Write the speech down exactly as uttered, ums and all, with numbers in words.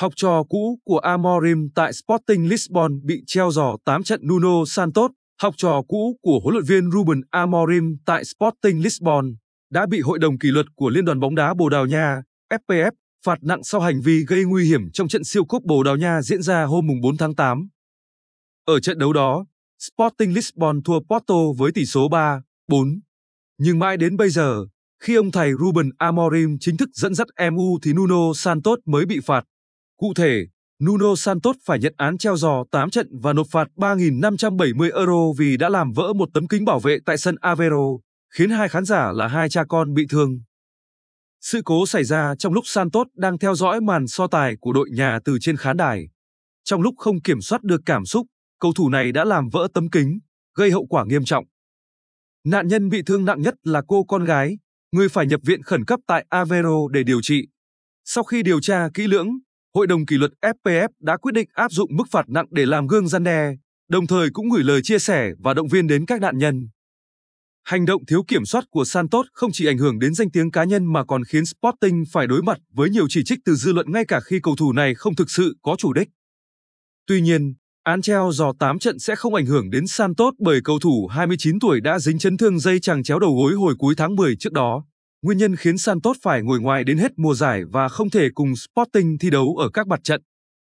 Học trò cũ của Amorim tại Sporting Lisbon bị treo giò tám trận. Nuno Santos, học trò cũ của huấn luyện viên Ruben Amorim tại Sporting Lisbon, đã bị Hội đồng kỷ luật của Liên đoàn bóng đá Bồ Đào Nha F P F phạt nặng sau hành vi gây nguy hiểm trong trận siêu cúp Bồ Đào Nha diễn ra hôm bốn tháng tám. Ở trận đấu đó, Sporting Lisbon thua Porto với tỷ số ba bốn. Nhưng mãi đến bây giờ, khi ông thầy Ruben Amorim chính thức dẫn dắt em u thì Nuno Santos mới bị phạt. Cụ thể, Nuno Santos phải nhận án treo giò tám trận và nộp phạt ba nghìn năm trăm bảy mươi euro vì đã làm vỡ một tấm kính bảo vệ tại sân Aveiro, khiến hai khán giả là hai cha con bị thương. Sự cố xảy ra trong lúc Santos đang theo dõi màn so tài của đội nhà từ trên khán đài. Trong lúc không kiểm soát được cảm xúc, cầu thủ này đã làm vỡ tấm kính, gây hậu quả nghiêm trọng. Nạn nhân bị thương nặng nhất là cô con gái, người phải nhập viện khẩn cấp tại Aveiro để điều trị. Sau khi điều tra kỹ lưỡng, Hội đồng kỷ luật F P F đã quyết định áp dụng mức phạt nặng để làm gương răn đe, đồng thời cũng gửi lời chia sẻ và động viên đến các nạn nhân. Hành động thiếu kiểm soát của Santos không chỉ ảnh hưởng đến danh tiếng cá nhân mà còn khiến Sporting phải đối mặt với nhiều chỉ trích từ dư luận ngay cả khi cầu thủ này không thực sự có chủ đích. Tuy nhiên, án treo giò tám trận sẽ không ảnh hưởng đến Santos bởi cầu thủ hai mươi chín tuổi đã dính chấn thương dây chằng chéo đầu gối hồi cuối tháng mười trước đó. Nguyên nhân khiến Santos phải ngồi ngoài đến hết mùa giải và không thể cùng Sporting thi đấu ở các mặt trận.